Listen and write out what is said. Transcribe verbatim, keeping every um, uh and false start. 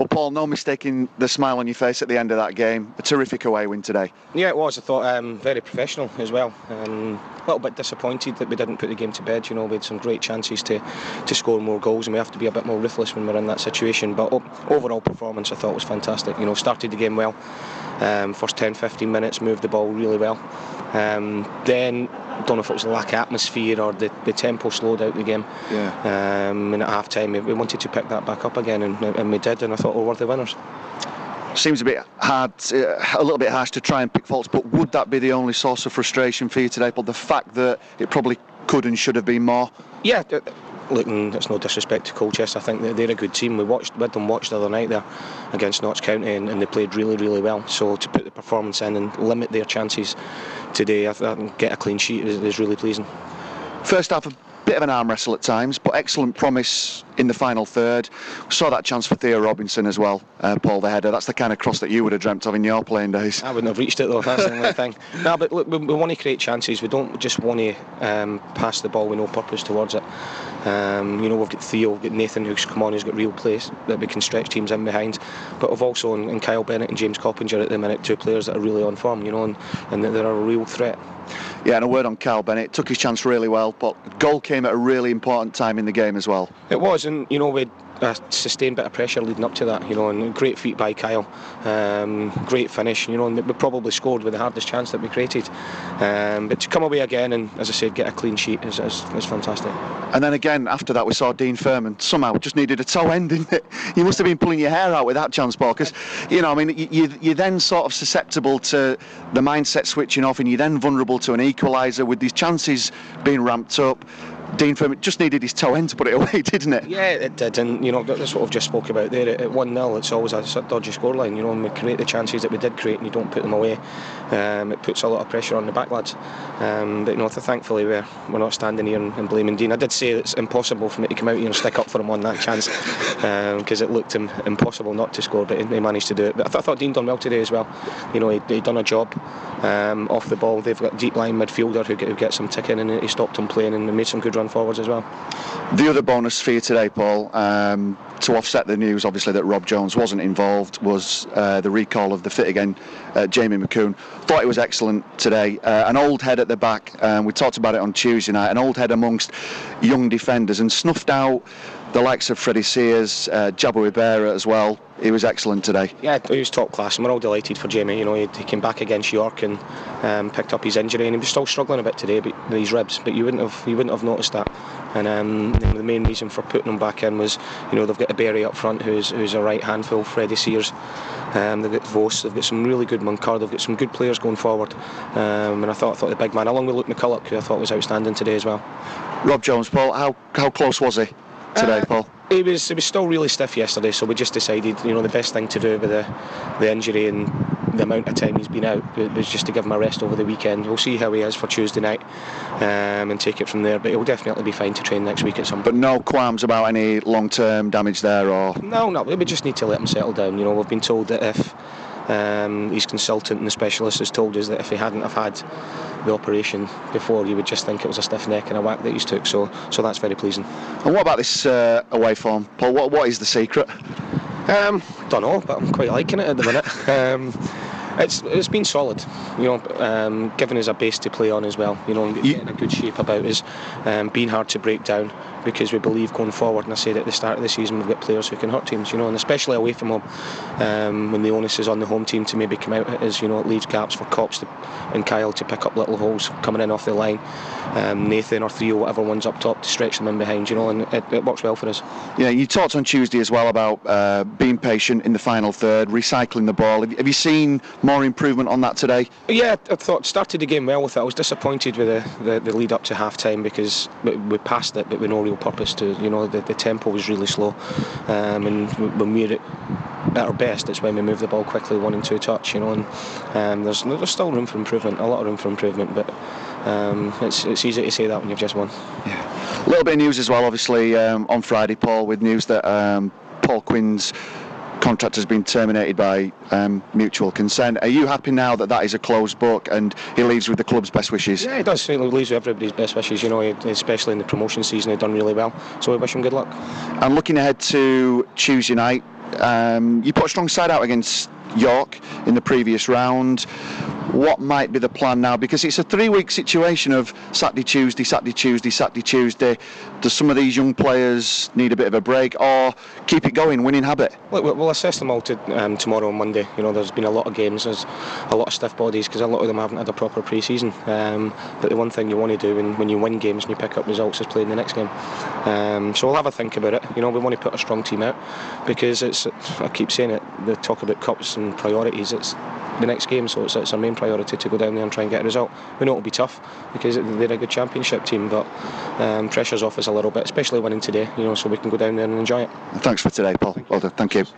Well, Paul, no mistaking the smile on your face at the end of that game. A terrific away win today. Yeah, it was. I thought um, very professional as well. Um, a little bit disappointed that we didn't put the game to bed. You know, we had some great chances to, to score more goals, and we have to be a bit more ruthless when we're in that situation. But o- overall performance, I thought, was fantastic. You know, started the game well. Um, first ten fifteen minutes, moved the ball really well. Um, then, don't know if it was the lack of atmosphere or the, the tempo slowed out the game. Yeah. Um, and at half time, we, we wanted to pick that back up again, and, and we did. And I thought we were the winners. Seems a bit hard, uh, a little bit harsh to try and pick faults, but would that be the only source of frustration for you today, Paul? The fact that it probably could and should have been more? Yeah, look, it's no disrespect to Colchester. I think they're a good team. We watched, we had them watch the other night there against Notts County, and, and they played really, really well. So to put the performance in and limit their chances today, I th- and get a clean sheet is, is really pleasing. First half, a bit of an arm wrestle at times, but excellent promise in the final third. We saw that chance for Theo Robinson as well, uh, Paul, the header. That's the kind of cross that you would have dreamt of in your playing days. I wouldn't have reached it though, that's the only thing. No, but look, we, we want to create chances. We don't just want to um, pass the ball with no purpose towards it. Um, you know, we've got Theo, we've got Nathan who's come on, who's got real pace that we can stretch teams in behind. But we've also, and Kyle Bennett and James Coppinger at the minute, two players that are really on form, you know, and, and they're a real threat. Yeah, and a word on Kyle Bennett. Took his chance really well, but goal came at a really important time in the game as well. It was, and you know, we a sustained bit of pressure leading up to that, you know, and great feat by Kyle, um, great finish, you know, and we probably scored with the hardest chance that we created. Um, but to come away again and, as I said, get a clean sheet is, is, is fantastic. And then again, after that, we saw Dean Furman somehow just needed a toe end, didn't it? You must have been pulling your hair out with that chance, Paul, because, you know, I mean, you, you're then sort of susceptible to the mindset switching off, and you're then vulnerable to an equaliser with these chances being ramped up. Dean Furman just needed his toe end to put it away, didn't it? Yeah, it did, and you know, that's what I've just spoke about there. At one nil, it's always a dodgy scoreline, you know, and we create the chances that we did create and you don't put them away. Um, it puts a lot of pressure on the back lads. Um, but you know, thankfully we're, we're not standing here and, and blaming Dean. I did say it's impossible for me to come out here and stick up for him on that chance, because um, it looked him impossible not to score, but he, he managed to do it. But I, th- I thought Dean done well today as well. You know, he, he done a job um, off the ball. They've got a deep line midfielder who, who gets some ticking, and he stopped him playing and made some good run forwards as well. The other bonus for you today, Paul, um, to offset the news obviously that Rob Jones wasn't involved, was uh, the recall of the fit again, uh, Jamie McCoon. Thought it was excellent today. Uh, an old head at the back, um, we talked about it on Tuesday night, an old head amongst young defenders, and snuffed out the likes of Freddie Sears, uh, Jabu Ibera as well. He was excellent today. Yeah, he was top class, and we're all delighted for Jamie. You know, he, he came back against York and um, picked up his injury, and he was still struggling a bit today but, with his ribs, but you wouldn't have you wouldn't have noticed that. And um, the main reason for putting him back in was, you know, they've got a Berry up front who's who's a right handful, Freddie Sears. Um, they've got Vos, they've got some really good Munkar, they've got some good players going forward. Um, and I thought I thought the big man, along with Luke McCulloch, who I thought was outstanding today as well. Rob Jones, Paul, how how close was he today, uh, Paul? He was he was still really stiff yesterday, so we just decided, you know, the best thing to do with the the injury and the amount of time he's been out was just to give him a rest over the weekend. We'll see how he is for Tuesday night um, and take it from there, but he'll definitely be fine to train next week at some point. But no qualms about any long-term damage there, or? No, no, we just need to let him settle down. You know, we've been told that if um, his consultant and the specialist has told us that if he hadn't have had the operation before, you would just think it was a stiff neck and a whack that he's took, so so that's very pleasing. And what about this uh, away form, Paul? What what is the secret? Um, don't know, but I'm quite liking it at the minute. um, it's it's been solid, you know, um, giving us a base to play on as well, you know, and getting a good shape about us, um, being hard to break down, because we believe going forward, and I said at the start of the season, we've got players who can hurt teams, you know, and especially away from home, um, when the onus is on the home team to maybe come out at us, you know, it leaves gaps for Cops to, and Kyle to pick up little holes coming in off the line, um, Nathan or Theo, whatever one's up top, to stretch them in behind, you know, and it, it works well for us. Yeah, you talked on Tuesday as well about uh, being patient in the final third, recycling the ball. Have, have you seen more improvement on that today? Yeah, I thought started the game well with it. I was disappointed with the, the, the lead up to half time, because we, we passed it but with no real purpose to, you know, the, the tempo was really slow, um, and when we're at, at our best, it's when we move the ball quickly, one and two touch, you know, and um, there's there's still room for improvement, a lot of room for improvement, but um, it's it's easy to say that when you've just won. Yeah. A little bit of news as well, obviously, um, on Friday, Paul, with news that um, Paul Quinn's contract has been terminated by um, mutual consent. Are you happy now that that is a closed book and he leaves with the club's best wishes? Yeah, he does. He leaves with everybody's best wishes, you know, especially in the promotion season. He's done really well, so we wish him good luck. And looking ahead to Tuesday night, Um, you put a strong side out against York in the previous round. What might be the plan now? Because it's a three-week situation of Saturday, Tuesday, Saturday, Tuesday, Saturday, Tuesday. Does some of these young players need a bit of a break, or keep it going, winning habit? Look, we'll assess them all to, um, tomorrow and Monday. You know, there's been a lot of games, there's a lot of stiff bodies because a lot of them haven't had a proper pre-season. Um, but the one thing you want to do when, when you win games and you pick up results is play in the next game. Um, so we'll have a think about it. You know, we want to put a strong team out because it's. I keep saying it. The talk about cups and priorities. It's the next game, so it's, it's our main priority to go down there and try and get a result. We know it'll be tough because they're a good championship team, but um, pressure's off us a little bit, especially winning today. You know, so we can go down there and enjoy it. Thanks for today, Paul. Well done. Thank you.